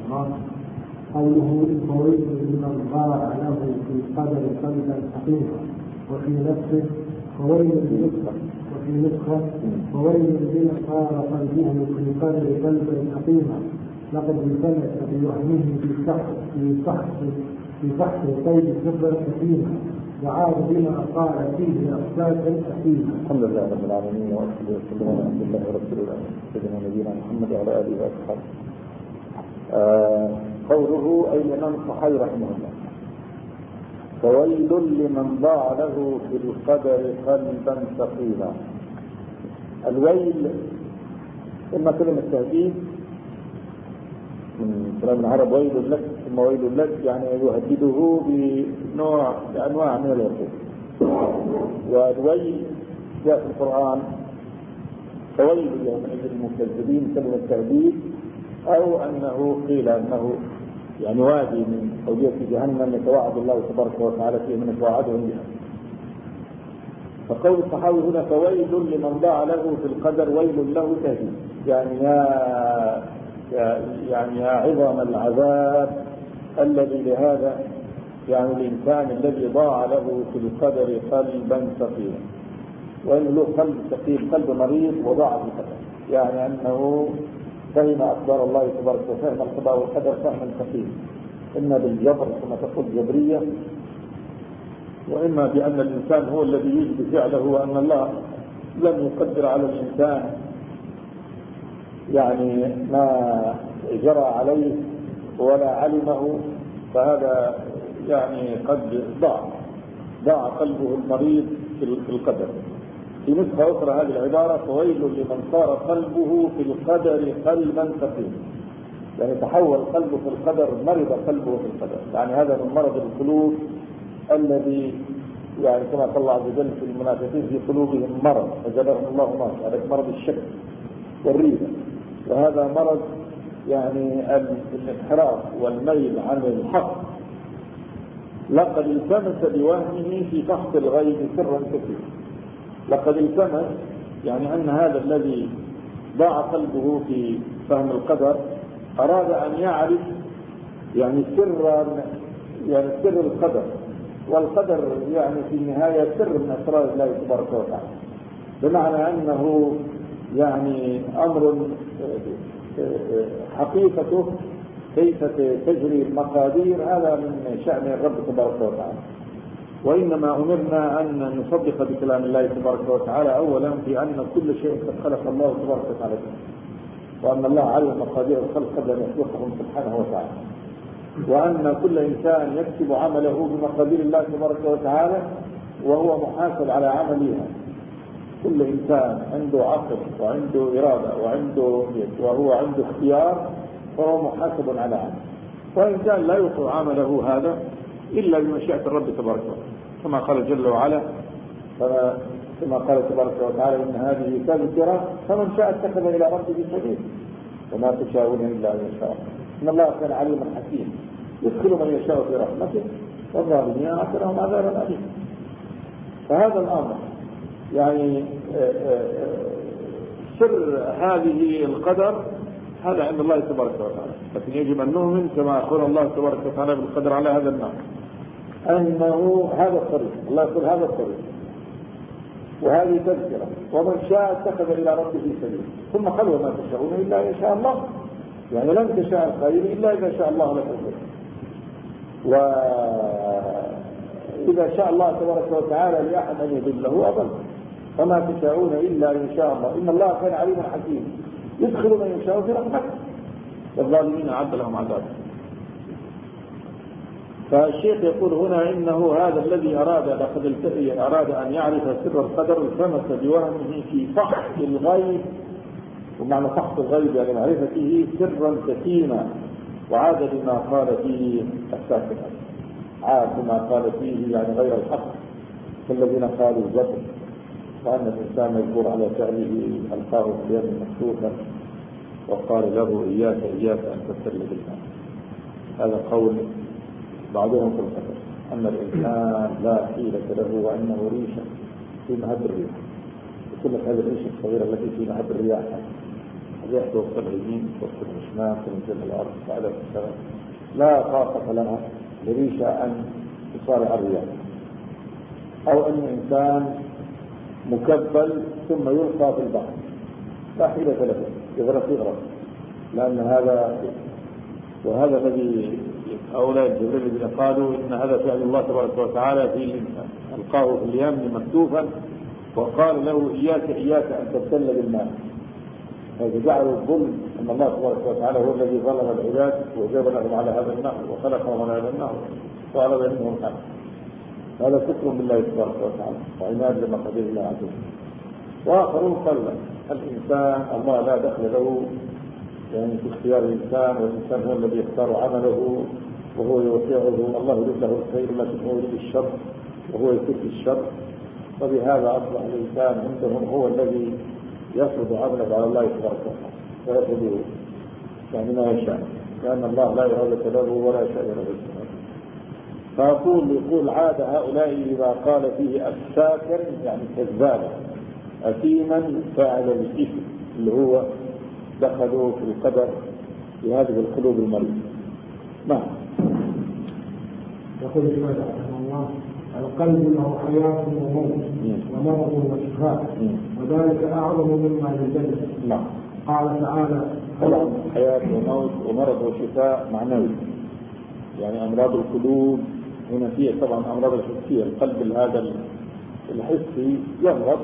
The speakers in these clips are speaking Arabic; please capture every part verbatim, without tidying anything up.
عمران. قوله فويل لمن ضاع له في القدر قلبا حقيقا، وفي نفسه فويل لنسخة، وفي نسخة فويل لمن صار قلبه في القدر قلبا حقيقا، لقد التمس بوهمه في فحص في فحص في فحص القيد سرا حكيما، وعاد بما قال فيه أخلاقا حكيما. الحمد لله رب العالمين، وأصلي وسلم على عبد الله ورسوله سيدنا نبينا محمد وعلى آله وأصحابه. آه قوله أي الإمام الصحابي رحمه الله: فويل لمن ضاع له في القدر قلبا ثقيلا. الويل إما كلمة تهديد من كلام العرب، ويل لك ثم ويل لك، يعني يهدده بنوع بأنواع من العقوبة. والويل جاء في القرآن فويل يومئذ للمكذبين كلمة تهديد، أو أنه قيل أنه يعني وادي من أودية جهنم يتوعد الله تبارك وتعالى فيه من يتوعدهم بها. فقول الصحابي هنا فويل لمن ضاع له في القدر ويل له تهديد، يعني يا يعني يا عظم العذاب الذي لهذا يعني الإنسان الذي ضاع له في القدر قلبا ثقيلا. وإن له قلب ثقيل، قلب مريض وضاع في القدر، يعني أنه فهم أقدار الله تبارك وفهم القضاء والقدر فهما ثقيلا، إما بالجبر كما تقول جبرية، وإما بأن الإنسان هو الذي يجب فعله، وأن الله لم يقدر على الإنسان يعني ما جرى عليه ولا علمه، فهذا يعني قد ضاع ضاع قلبه المريض في القدر. في نسخة أخرى هذه العبارة فويل لمن صار قلبه في القدر قلبا ثقيلا، يعني تحول قلبه في القدر، مرض قلبه في القدر، يعني هذا من مرض القلوب الذي يعني كما قال الله عز وجل في المنافقين في قلوبهم مرض فزادهم الله مرض، هذا مرض الشك والريبة، وهذا مرض يعني الانحراف والميل عن الحق. لقد التمس بوهمه في فحص الغيب سرا كثيرا، لقد التمس يعني أن هذا الذي ضاع قلبه في فهم القدر أراد أن يعرف يعني سر يعني سر القدر، والقدر يعني في النهاية سر من أسرار الله تبارك وتعالى، بمعنى أنه يعني أمر حقيقته كيف تجري المقادير هذا من شأن الرب تبارك وتعالى. وإنما أمرنا أن نصدق بكلام الله تبارك وتعالى أولا في أن كل شيء قد خلق الله تبارك وتعالى، وأن الله علم مقادير الخلق قبل أن يخلقهم سبحانه وتعالى، وأن كل إنسان يكتب عمله بمقادير الله تبارك وتعالى وهو محاسب على عملها. كل إنسان عنده عقل وعنده إرادة وعنده وهو عنده اختيار فهو محاسب على عمله، وإنسان لا يقع عمله هذا إلا بمشيئة الرب تبارك وتعالى، كما قال جل وعلا كما قال تبارك وتعالى إن هذه تذكرة فمن شاء اتخذ إلى ربه سبيلا وما تشاءون إلا أن يشاء الله إن الله كان عليما حكيما يدخل من يشاء في رحمته والظالمين أعد لهم عذابا أليما. فهذا الأمر يعني سر هذه القدر هذا عند الله تبارك وتعالى، لكن يجب أن نؤمن كما أخبر الله تبارك وتعالى بالقدر على هذا النوع أنه هذا الطريق، الله يقول هذا الطريق وهذه تذكرة ومن شاء اتخذ إلى ربه سبيلا، ثم قال وما تشاءون إلا إن شاء الله، يعني لن تشاء الخير إلا إذا شاء الله لك الخير، وإذا شاء الله تبارك وتعالى لأحد أن يضله أضل، فما تشاءون إلا إن شاء الله إن الله كان عليما حكيما يدخل من يشاء في رحمته والظالمين أعد لهم عذابا. فالشيخ يقول هنا إنه هذا الذي أراد لقد أراد أن يعرف سر القدر التمس بوهمه في فحص الغيب، ومعنى فحص الغيب يعني معرفته سرا كثيرا، وعاد بما قال فيه الساكن، عاد بما قال فيه يعني غير الحق كالذين قالوا الجبر، وأن الإنسان مجبور على فعله ألقاه في اليم مكتوفا وقال له إياك إياك أن تبتل بالماء. هذا قول بعضهم في القدر أن الإنسان لا حيلة له وأنه ريشة في مهب الرياح، يقول لك هذه الريشة الصغيرة التي في مهب الرياح يحدث وقت اليمين وقت الشمال تنزل الأرض بعد السلام لا طاقة لها بريشة أن تصارع الرياح، أو أن إنسان مكبل ثم يلقى في البحر لا حيلة له، يغرق يغرق، لأن هذا وهذا الذي هؤلاء الجبريل الذين قالوا إن هذا فعل الله تبارك وتعالى في الإنسان، ألقاه في اليم مكتوفا وقال له إياك إياك أن تبتل بالماء. هذا جعل الظلم أن الله تبارك وتعالى هو الذي ظلم العباد وجاب لهم على هذا النهر وخلقهم على هذا النهر وعلى بينهم الحق. هذا كفر بالله تبارك وتعالى وعناد لمقادير الله عز وجل. وآخرون قال الإنسان الله لا دخل له يعني في اختيار الإنسان، والإنسان هو الذي يختار عمله وهو يوسعه، الله يريد له الخير ما تكون يريد الشر وهو يكف الشر. وبهذا أصبح الإنسان عندهم هو الذي يفرض عمله على الله تبارك وتعالى ويفرضه يعني ما يشاء، لأن الله لا إرادة له ولا شأن له. فأقول يقول عاد هؤلاء إذا قال فيه الساكر يعني كذابا أثيما فاعل الإثم اللي هو دخلوا في القدر في هذه القلوب المريضة. نعم. يقول الإمام رحمه الله القلب له حياة وموت ومرض وشفاء وذلك أعظم مما يدل. نعم. قال تعالى طبعا حياة وموت ومرض وشفاء معنوي، يعني أمراض القلوب هنا فيه طبعا أمراض الحسية، القلب هذا الحسي يمرض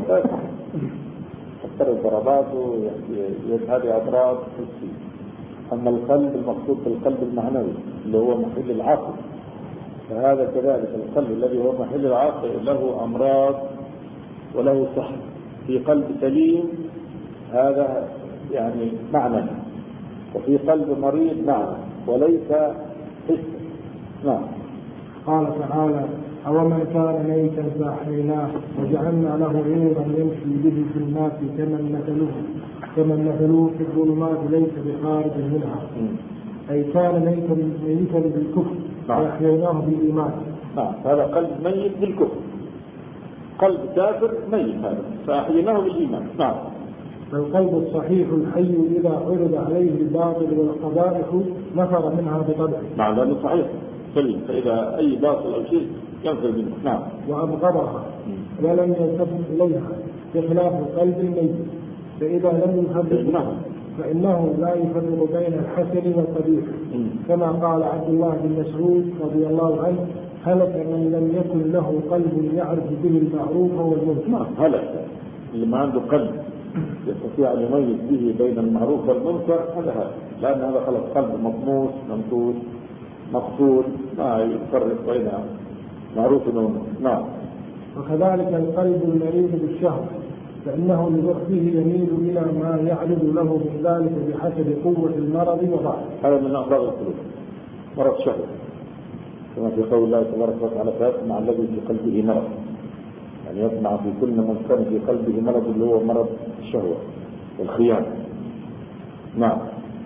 تكثر الضربات هذه أمراض حسية. أما القلب المقصود بالقلب المعنوي اللي هو محل العقل، فهذا كذلك القلب الذي هو محل العقل له أمراض وله صحة. في قلب سليم هذا يعني معنى، وفي قلب مريض معنى وليس حس. نعم. قال تعالى أومن كان ميتا فأحييناه وجعلنا له نورا يمشي به في الناس كمن مثله كمن مثله في الظلمات ليس بخارج منها، أي كان ميتا ميتا بالكفر فأحييناه بالإيمان. نعم. هذا قلب ميت بالكفر، قلب كافر ميت هذا فأحييناه بالإيمان. نعم. فالقلب الصحيح الحي إذا عرض عليه الباطل والقبائح نفر منها بطبعه. نعم لأنه صحيح سليم، فإذا أي باطل أو شيء ينفر منه. نعم. وأبغضها ولم يلتفت إليها بخلاف القلب الميت، فإذا لم يفرق نعم فإنه لا يفرق بين الحسن والقبيح، كما قال عبد الله بن مسعود رضي الله عنه هلك من لم يكن له قلب يعرف به المعروف والمنكر. نعم هلك اللي ما عنده قلب يستطيع أن يميز به بين المعروف والمنكر، هذا هذا، لأن هذا خلق قلب مطموس ممدود مقتول ما يفرق بين معروف ومنكر. نعم. وكذلك القلب المريض بالشهوة، فإنه لوقته يميل إلى ما يعرض له من ذلك بحسب قوة المرض وضعفه. هذا من أمراض القلوب، مرض شهوة، كما في قول الله تبارك وتعالى فيطمع الذي في قلبه مرض، يعني يطمع في كل من كان في قلبه مرض اللي هو مرض الشهوة والخيانة. نعم.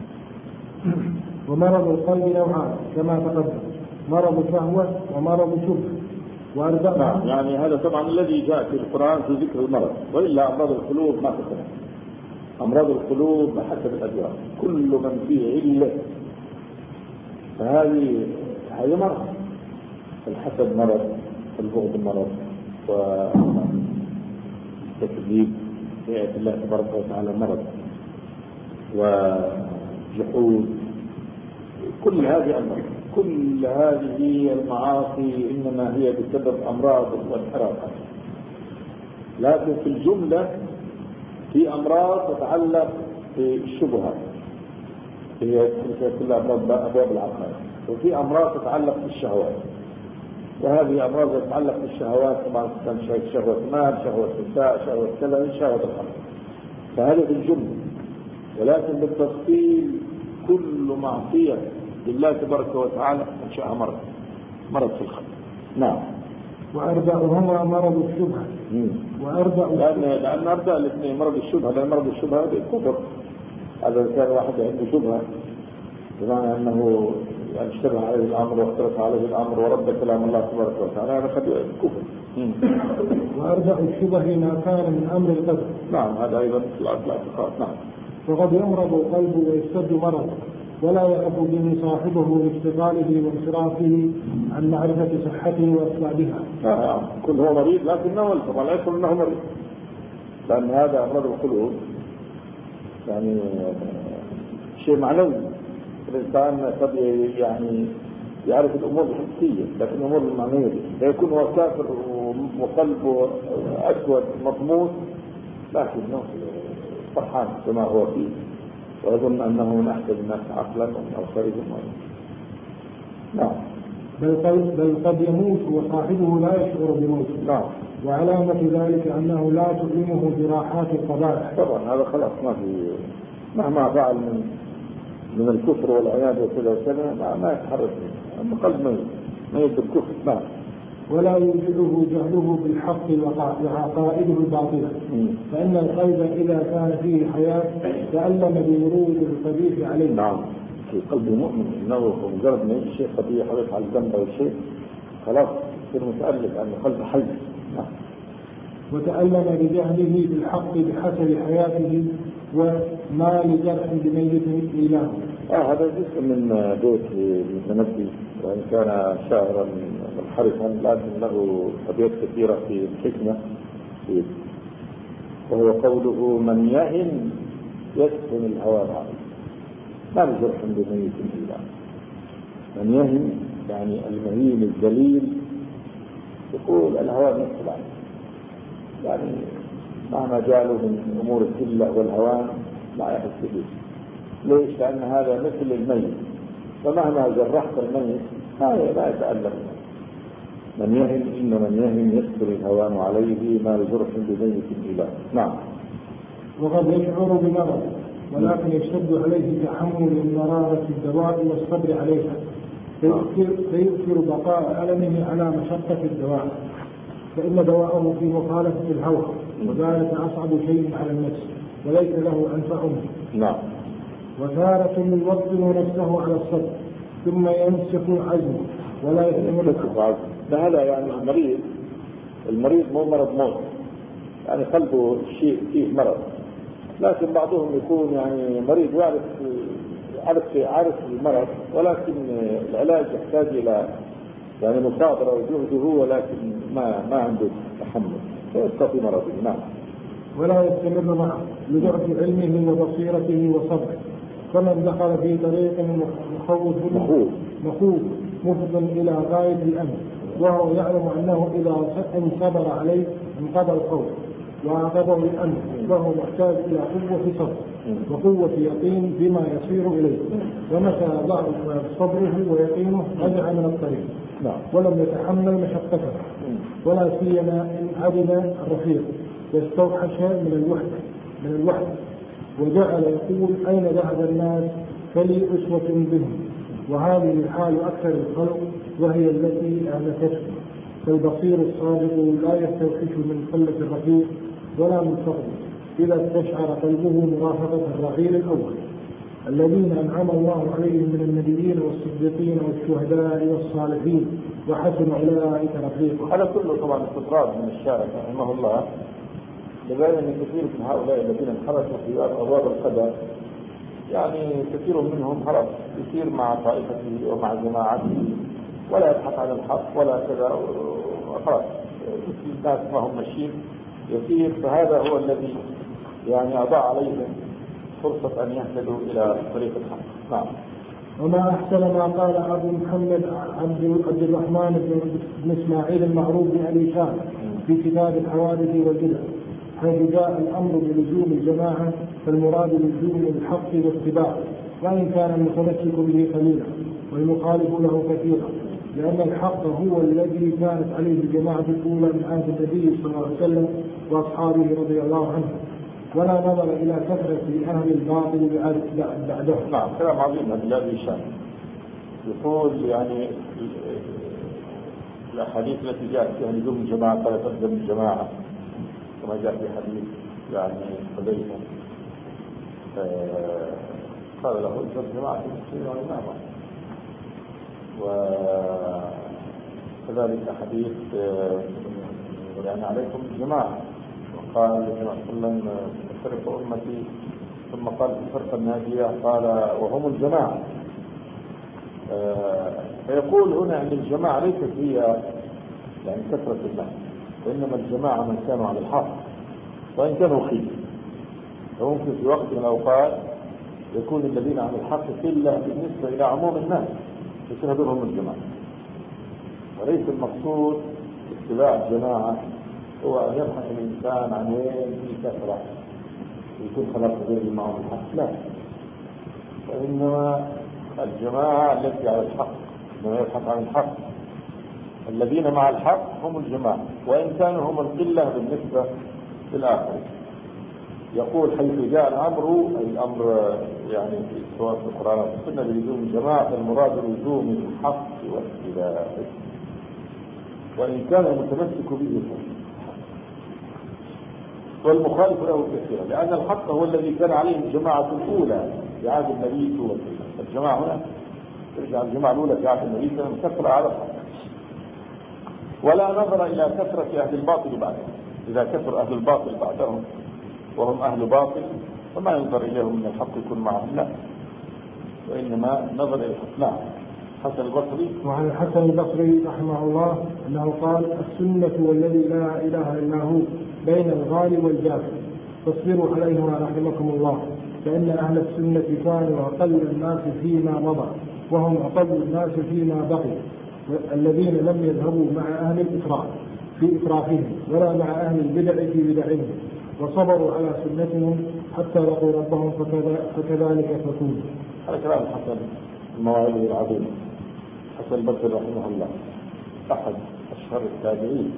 ومرض القلب نوعان كما تقدم، مرض شهوة ومرض شبهة. نعم. يعني هذا طبعا الذي جاء في القرآن في ذكر المرض، وإلا أمراض القلوب ما تكون. أمراض القلوب بحسب الأدوار، كل من فيه علة فهذه هذه مرض، الحسد مرض، البغض مرض، وتكذيب بآيات الله تبارك وتعالى مرض، وجحود، كل هذه أمراض. كل هذه المعاصي إنما هي بسبب أمراض وانحرافات، لكن في الجملة في أمراض تتعلق بالشبهات هي كل أمراض أبواب العقائد، وفي أمراض تتعلق بالشهوات، وهذه أمراض تتعلق بالشهوات طبعا كان شهوة مال، شهوة نساء، شهوة كذا، شهوة الخمر، فهذه في الجملة. ولكن بالتفصيل كل معصية لله تبارك وتعالى أنشأها مرض، مرض في القلب. نعم. وأربعهما مرض الشبهة. وأربع لأن لأن أربع الاثنين مرض الشبهة، لأن مرض الشبهة كفر. هذا كان واحد عنده شبهة بمعنى أنه يعني اشتبه عليه الأمر واختلف عليه الأمر ورد كلام الله تبارك وتعالى، هذا قد كفر. وأربع الشبه ما كان من أمر القدر. نعم هذا أيضا في الاعتقاد. نعم. وقد يمرض القلب ويشتد مرض ولا يعرف به صاحبه لافتقاله وانصرافه عن معرفة صحته وأسبابها. آه كل هو مريض لكنه الفضل لا يكون أنه مريض، لأن هذا أمراض القلوب يعني شيء معنوي. الإنسان قد يعني يعرف الأمور الحسية لكن الأمور المعنوية لا يكون هو كافر وقلبه أسود مطموس لكنه فرحان بما هو فيه ويظن أنه من أحسن الناس عقلا أو خيرهم. نعم. بل قد, بل قد يموت وصاحبه لا يشعر بموته. نعم. وعلامة ذلك أنه لا تؤلمه جراحات القبائح. طبعا هذا خلاص ما في مهما فعل من من الكفر والعناد وكذا وكذا ما, ما يتحرك منه، أما قلب ميت ميت بالكفر. نعم. ولا يوجده جهله بالحق وعقائده الباطلة، فإن القلب إذا كان فيه حياة تألم بورود القبيح عليه. نعم. في قلب المؤمن إنه مجرد ما يجي شيء قبيح حدث على الذنب أو شيء خلاص يصير متألم لأن قلبه حي. نعم. وتألم بجهله بالحق بحسب حياته وما لجرح بميت إله. آه هذا جزء من بيت المتنبي، وإن كان شاعرا منحرفا لكن له أبيات كثيرة في الحكمة، وهو قوله من يهن يسكن الهوى عليه ما لجرح بميت إله. من يهن يعني المهين الذليل يقول الهوى نفس عنه، يعني مهما جاله من أمور الذلة والهوان لا يحس به. ليش؟ لأن هذا مثل الميت، فمهما جرحت الميت لا يتألم. من يهن إن من يهن يسكر الهوان عليه ما لجرح بميت إله. نعم. وقد يشعر بمرض ولكن يشتد عليه تحمل مرارة الدواء والصبر عليها فيؤثر بقاء ألمه على مشقة الدواء، فإن دواءه في مخالفة الهوى وذلك أصعب شيء على النفس وليس له أنفع منه. نعم. وتارة يوطن نفسه على الصبر ثم يمسك عزمه ولا يستمر. هذا يعني المريض المريض مو مرض موت، يعني قلبه شيء فيه مرض، لكن بعضهم يكون يعني مريض يعرف عارف عارف المرض ولكن العلاج يحتاج إلى يعني مصابرة وجهده ولكن ما ما عنده تحمل فيبقى في مرضه. نعم. ولا يستمر معه لضعف علمه وبصيرته وصبره، فمن دخل في طريق مخوف مخوف مفض إلى غاية الأمن وهو يعلم أنه إذا صبر عليه انقضى الخوف وعقبه الأمن، وهو محتاج إلى قوة صبر وقوة يقين بما يصير إليه، ومتى ضعف صبره ويقينه رجع من الطريق ولم يتحمل مشقته، ولا سيما إن عدم الرفيق يستوحش من الوحدة من الوحدة وجعل يقول أين ذهب الناس فلي أسوة بهم، وهذه الحال أكثر الخلق وهي التي آنسته. فالبصير الصادق لا يستوحش من قلة الرفيق ولا من فقده إذا استشعر قلبه مرافقة الرعيل الأول الذين أنعم الله عليهم من النبيين والصديقين والشهداء والصالحين وحسن أولئك رفيقا. هذا كله طبعا استطراد من الشارع رحمه الله، لبين أن كثير من هؤلاء الذين انحرفوا في أبواب القدر يعني كثير منهم خلاص يسير مع طائفته ومع جماعته ولا يبحث عن الحق ولا كذا وخلاص الناس ما هم ماشيين يسير، فهذا هو الذي يعني أضاع عليهم فرصة أن يهتدوا إلى طريق الحق. نعم. وما أحسن ما قال أبو محمد عبد الرحمن بن إسماعيل المعروف بأبي شاه في كتاب الحوادث والبدع، حيث جاء الأمر بلزوم الجماعة فالمراد لزوم الحق واتباعه، وإن كان المتمسك به قليلا والمخالف له كثيرا، لأن الحق هو الذي كانت عليه الجماعة الأولى من عهد النبي صلى الله عليه وسلم وأصحابه رضي الله عنهم، ولا نظر إلى كثرة أهل الباطل بعده. نعم. كلام عظيم هذا الذي شان يقول يعني الأحاديث التي جاءت فيها لزوم الجماعة فلا تقدم الجماعة كما جاء في حديث يعني حذيفة قال له إذا الجماعة المسلمين والإمامة، وكذلك حديث يعني عليكم الجماعة، وقال صلى الله عليه وسلم تفترق أمتي ثم قال في الفرقة الناجية قال وهم الجماعة. فيقول هنا أن الجماعة ليست هي يعني كثرة الناس، وإنما الجماعة من كانوا على الحق وإن كانوا خير. فممكن في وقت من الأوقات يكون الذين على الحق قلة بالنسبة إلى عموم الناس، يشهدهم الجماعة. وليس المقصود اتباع الجماعة هو أن يبحث الإنسان عن وين في كثرة يكون خلاص غير معه الحق، لا، وإنما الجماعة التي على الحق، إنما يبحث عن الحق. الذين مع الحق هم الجماعة وإن كانوا هم القلة بالنسبة للآخر. يقول حيث جاء الأمر، أي الأمر يعني سواء في القرآن أو في السنة بلزوم الجماعة، فالمراد لزوم الحق واختلافه، وإن كان المتمسك به والمخالف له كثيرا، لأن الحق هو الذي كان عليه الجماعة الأولى في عهد النبي صلى الله عليه وسلم. الجماعة هنا ترجع الجماعة الأولى في عهد النبي صلى الله عليه وسلم كثرة على الحق، ولا نظر إلى كثرة أهل الباطل بعدهم. إذا كثر أهل الباطل بعدهم وهم أهل باطل فما ينظر إليهم من الحق يكون معهم، لا، وإنما نظر إلى الحق. نعم. حسن البصري. وعن الحسن البصري رحمه الله أنه قال السنة والذي لا إله إلا هو بين الغالي والجافي فاصبروا عليهما رحمكم الله، فإن أهل السنة كانوا أقل الناس فيما مضى وهم أقل الناس فيما بقي، الذين لم يذهبوا مع أهل الإفراط في إفراطهم ولا مع أهل البدع في بدعهم، وصبروا على سنتهم حتى لقوا ربهم فكذلك تكون. هذا كلام حسن المواعظ العظيمة. حسن البصري رحمه الله أحد أشهر التابعين.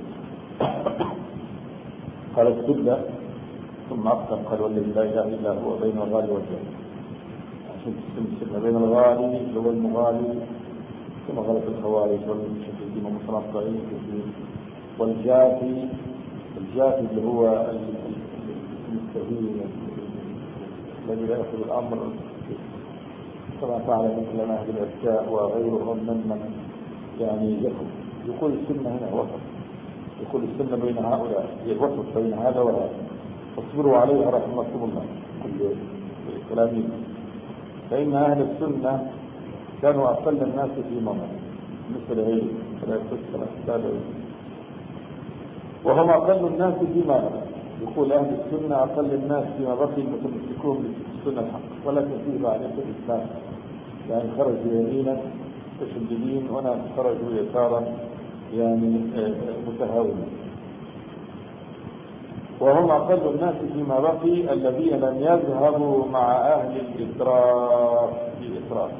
قال السنة ثم أقسم قال والذي لا إله إلا هو بين الغالي والجافي. عشان السنة بين الغالي اللي هو المغالي كما غلط الخوارج والمشددين والمتنطعين والجافي، الجافي اللي هو المستهين الذي لا يأخذ الأمر كما فعل مثل أهل الأشياء وغيرهم ممن يعني يأخذ. يقول السنة هنا وسط، يقول السنة بين هؤلاء هي الوسط بين هذا وهذا، فاصبروا عليها رحمكم الله كل كلامين. فإن أهل السنة كانوا أقل الناس في مضى مثل هي ثلاثة وهم أقل الناس فيما بقي. يقول أهل السنة أقل الناس فيما بقي المتمسكون بالسنة الحق، ولكن فيه بعد الإسلام يعني خرجوا يمينا متشددين وناس خرجوا يسارا يعني متهاونين. وهم أقل الناس فيما بقي الذين لم يذهبوا مع أهل الإسراف في إسراف.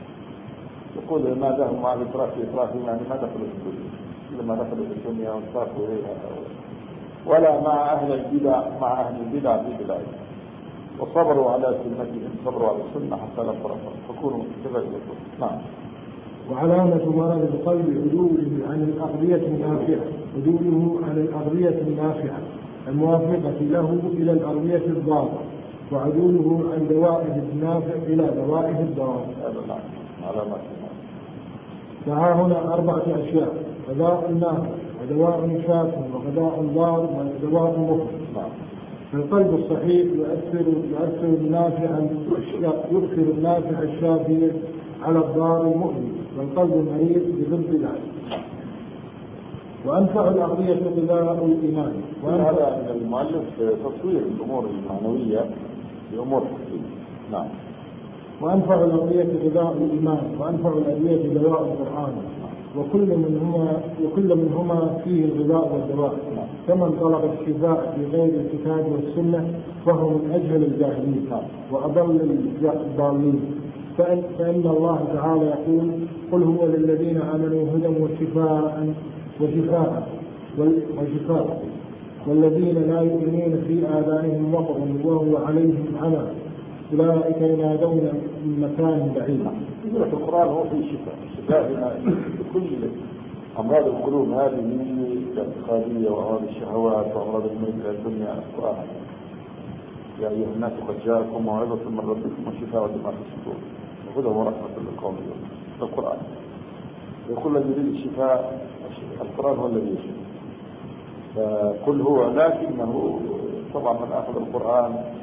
يقول ما ذهبوا مع الإسراف في إسرافهم يعني ما دخلوا في الدنيا، لما دخلوا في الدنيا وانصرفوا إليها، ولا مع أهل البدع مع أهل البدع في بدعهم، وصبروا على سنتهم، صبروا على السنة حتى لا فرقوا فكونوا كذلك. نعم. وعلامة مرض القلب عدوله عن الأغذية النافعة، عدوله عن الأغذية النافعة الموافقة له إلى الأغذية الضارة، وعدوله عن دوائه النافع إلى دوائه الضار. علامات. فها هنا أربعة أشياء: غذاء نافع ودواء شاف وغذاء ضار ودواء مفيد. فالقلب الصحيح يؤثر يؤثر النافع يؤثر النافع الشافي على الضار المؤذي، والقلب المريض بضد ذلك. وأنفع الأغذية غذاء الإيمان. وهذا من المؤلف تصوير الأمور المعنوية بأمور كثيرة. نعم. وأنفع الأغذية غذاء الإيمان، وأنفع الأدوية دواء القرآن، وكل منهما وكل منهما فيه الغذاء والدواء. فمن طلب الشفاء في غير الكتاب والسنة فهو من أجهل الجاهلين وأضل الضالين. فإن, فإن الله تعالى يقول: قل هو للذين آمنوا هدى وشفاء وشفاء وشفاء والذين لا يؤمنون في آذانهم وقر وهو عليهم عمى أولئك ينادون من مكان بعيد. يقول في القرآن هو في شفاء، شفاء هنا كل أمراض القلوب هذه الاعتقادية وأمراض الشهوات وأمراض الميل إلى الدنيا. القرآن: يا أيها الناس قد جاءكم موعظة من ربكم وشفاء لما في الصدور وهدى ورحمة للقوم يؤمنون. القرآن يقول الذي يريد الشفاء، القرآن هو الذي يشفي. فقل هو، لكنه طبعا من أخذ القرآن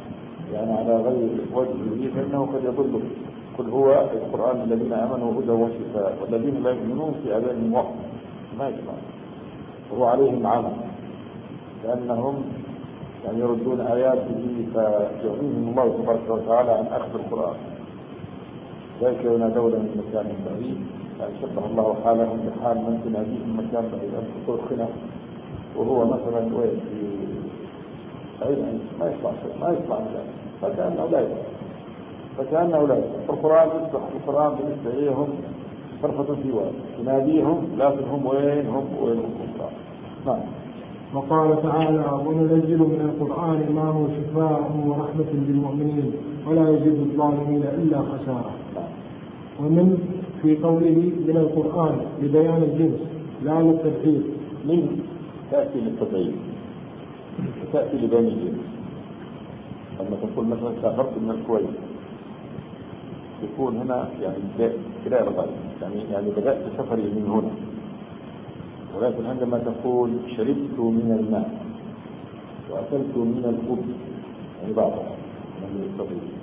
يعني على غير وجهه فإنه قد يضل. قل هو القرآن الذين آمنوا هدى وشفاء والذين لا يؤمنون في آذانهم وقت ما يسمع وهو عليهم عمى لأنهم يعني يردون آياته فيغنيهم الله تبارك وتعالى عن أخذ القرآن. ذلك ينادون من مكان بعيد يعني شبه الله حالهم بحال من تناديه من مكان بعيد أن تطرقنا وهو مثلا وين في بعيد ما يسمع شيء ما يسمع ذلك فكأنه لا يسمع فكأنه لا يسمع. القرآن يصبح القرآن بالنسبة إليهم فرفة في واد يناديهم لكن هم وين هم وين القرآن. نعم. وقال تعالى وننزل من القرآن ما هو شفاء ورحمة للمؤمنين ولا يزيد الظالمين إلا خسارة. ومن في قوله من القرآن لبيان الجنس لا للتبعير. من تأتي للتبعير وتأتي لبيان الجنس. لما تقول مثلا سافرت من الكويت يكون هنا يعني كلا رغاية يعني يعني بدأت سفري من هنا. ولكن عندما تقول شربت من الماء وأكلت من الخبز يعني بعضها من التبعير.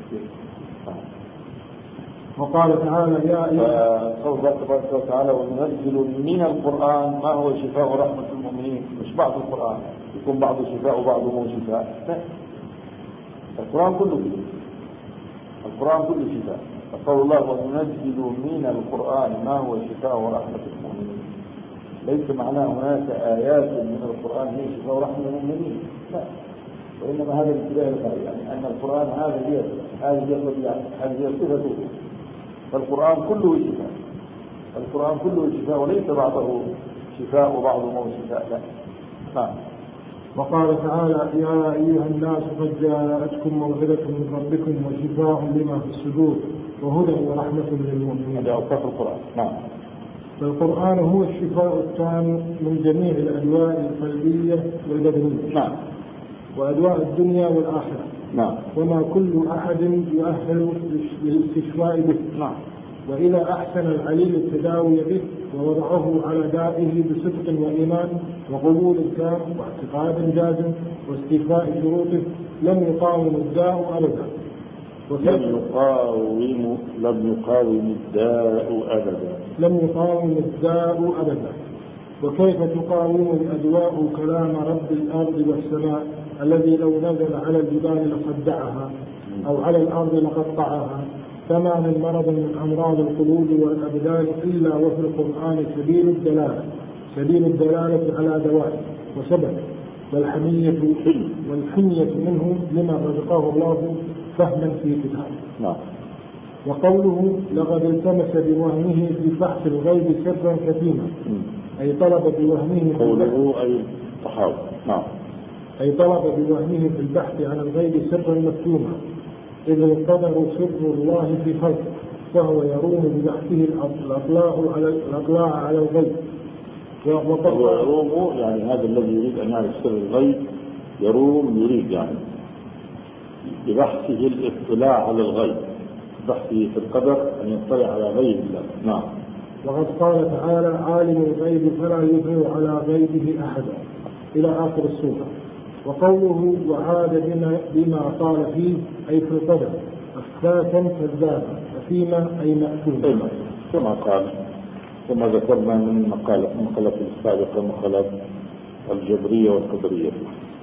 وقال تعالى يا قول الله تبارك وتعالى وننزل من القرآن ما هو شفاء ورحمة المؤمنين. مش بعض القرآن يكون بعض شفاء وبعض مو شفاء لا. القرآن كله شفاء. القرآن كله شفاء. فقول الله وننزل من القرآن ما هو شفاء ورحمة المؤمنين ليس معناه هناك آيات من القرآن هي شفاء ورحمة المؤمنين لا. وإنما هذا الاتجاه الغالي يعني أن القرآن هذا هي هذه هي يعني هذه هي صفته. فالقرآن كله شفاء. القرآن كله شفاء وليس بعضه شفاء وبعضه مو شفاء لا. نعم. وقال تعالى يا أيها الناس قد جاءتكم موعظة من ربكم وشفاء لما في الصدور وهدى ورحمة للمؤمنين. هذا أوصاف القرآن. نعم. فالقرآن هو الشفاء التام من جميع الأدواء القلبية والبدنية. نعم. وأدواء الدنيا والآخرة. نعم. وما كل أحد يؤهل للاستشفاء به. نعم. وإذا أحسن العليل التداوي به ووضعه على دائه بصدق وإيمان وقبول تام واعتقاد جازم واستيفاء شروطه لم يقاوم الداء أبدا. لم يقاوم لم يقاوم الداء أبدا. لم يقاوم الداء أبدا. وكيف تقاوم الأدواء كلام رب الأرض والسماء الذي لو نزل على الجبال لصدعها أو على الأرض لقطعها. فما من مرض من أمراض القلوب والأبدان إلا وفي القرآن سبيل الدلالة سبيل الدلالة على دوائه وسبب والحمية والحمية منه لما رزقه الله فهما في كتابه. نعم. وقوله لقد التمس بوهمه في بحث الغيب سرا كثيرا أي طلب بوهمه قوله أي تحاول. نعم. أي طلب بوهمه في البحث عن الغيب سرا مكتوما إذ القدر سر الله في خلقه وهو يروم ببحثه الأطلاع على الأطلاع على الغيب. وهو يروم يعني هذا الذي يريد أن يعرف سر الغيب يروم يريد يعني ببحثه الاطلاع على الغيب بحثه في القدر أن يطلع على غيب الله. نعم. وقد قال تعالى عالم الغيب فلا يظهر على غيبه أحدا إلى آخر السورة. وقوله وعاد بما, بما قال فيه أي في القدر أفكاكا كذابا وفيما أي مأثوما كما قال كما ذكرنا من مقالة مقالة السابقة مقالات الجبرية والقدرية.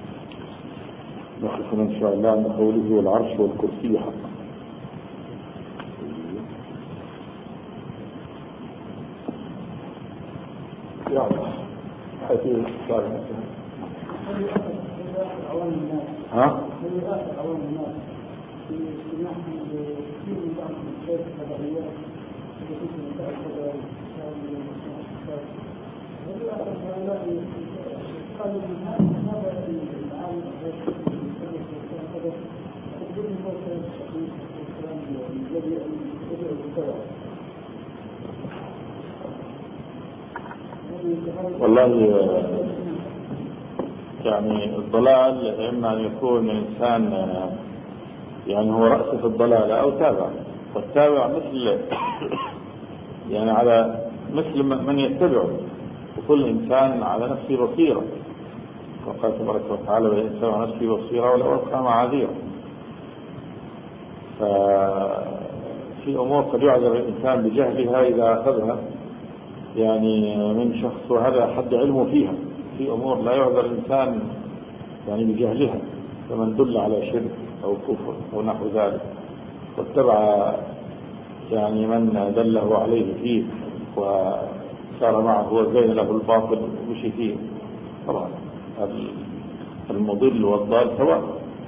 نخلصنا إن شاء الله عند قوله والعرش والكرسي حقا. يا الله حيث صار ها؟ والله يعني الضلال إما أن يكون إنسان يعني هو رأس في الضلال أو تابع، والتابع مثل يعني على مثل من يتبعه، وكل إنسان على نفسه بصيرة، وقال تبارك وتعالى الإنسان على نفسه بصيرة ولو ألقى معاذيره. ففي أمور قد يعذر الإنسان بجهلها إذا أخذها يعني من شخص وهذا حد علمه فيها. في أمور لا يعذر الإنسان يعني بجهلها، فمن دل على شرك أو كفر أو نحو ذلك واتبع يعني من دله عليه فيه وصار معه وزين له الباطل ومشي فيه، طبعا المضل والضال سواء.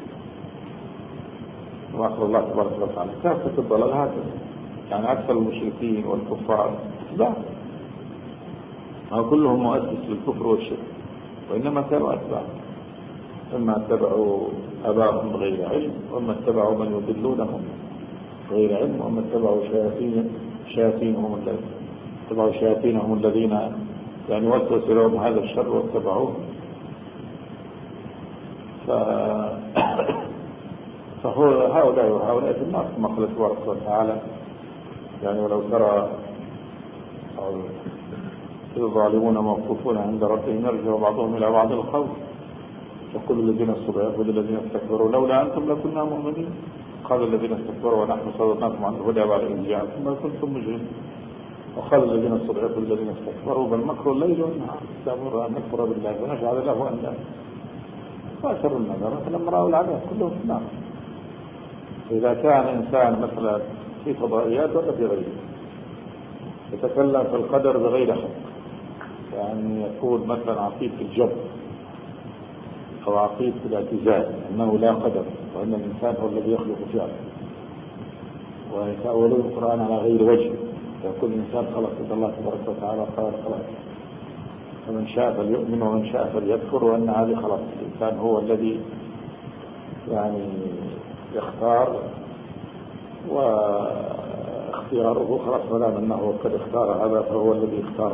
وآخر الله تبارك وتعالى كافة الضلال هكذا، يعني أكثر المشركين والكفار لا هو كلهم مؤسس للكفر والشرك، وإنما كانوا أتباع، إما اتبعوا أباهم بغير علم، وإما اتبعوا من يضلونهم بغير علم، وإما اتبعوا شياطين شياطينهم الذين اتبعوا شياطينهم الذين يعني وسوس لهم هذا الشر واتبعوه. ف... فهؤلاء وهؤلاء في النار كما قال تبارك وتعالى يعني ولو ترى الظالمون موقوفون عند ربهم يرجع بعضهم إلى بعض القول يقول الذين استضعفوا للذين استكبروا لولا أنتم لكنا مؤمنين قال الذين استكبروا ونحن صددناكم عن الهدى بعد إذ جاءكم بل كنتم مجرمين وقال الذين استضعفوا للذين استكبروا بل مكروا الليل والنهار تأمرنا أن نكفر بالله ونجعل له أندادا فأسروا النذر فلما رأوا العذاب كلهم في النار. إذا كان إنسان مثلا في فضائيات ولا في غيره يتكلم في القدر بغير حق، يعني يكون مثلا عقيد في الجبر أو عقيد في الاعتزال أنه لا قدر وأن الإنسان هو الذي يخلق فعله، ويتأولون القرآن على غير وجه، يقول الإنسان خلق إذا الله تبارك وتعالى قال خلق فمن شاء فليؤمن ومن شاء فليكفر، وأن هذه خلق الإنسان هو الذي يعني يختار واختياره خلاص ما دام أنه قد اختار هذا فهو الذي اختاره.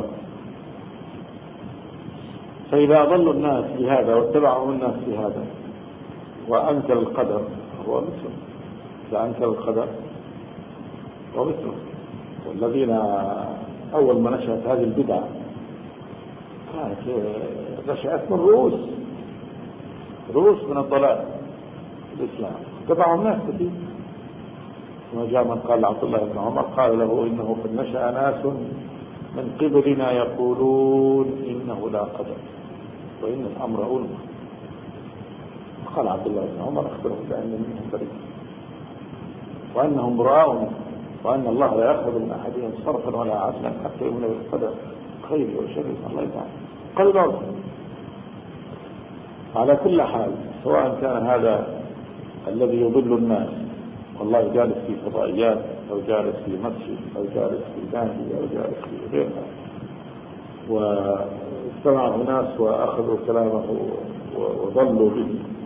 فإذا ضلوا الناس بهذا واتبعوا الناس بهذا وأنكر القدر هو مثله، إذا أنكر القدر هو مثله. والذين أول ما نشأت هذه البدعة كانت نشأت من رؤوس رؤوس من الضلال الإسلام تبعوا الناس كثير. ثم جاء من قال عبد الله بن عمر قال له إنه قد نشأ ناس من قبلنا يقولون إنه لا قدر وإن الأمر أولى. قال عبد الله بن عمر أخبرهم بأن منهم بريء وأنهم براء وأن الله لا يأخذ من أحدهم صرفا ولا عدلا حتى يؤمن بالقدر خير وشر الله تعالى. قال بعض على كل حال سواء كان هذا الذي يضل الناس والله جالس في فضائيات أو جالس في مسجد أو جالس في نادي أو جالس في غيرها واستمعه ناس وأخذوا كلامه وضلوا به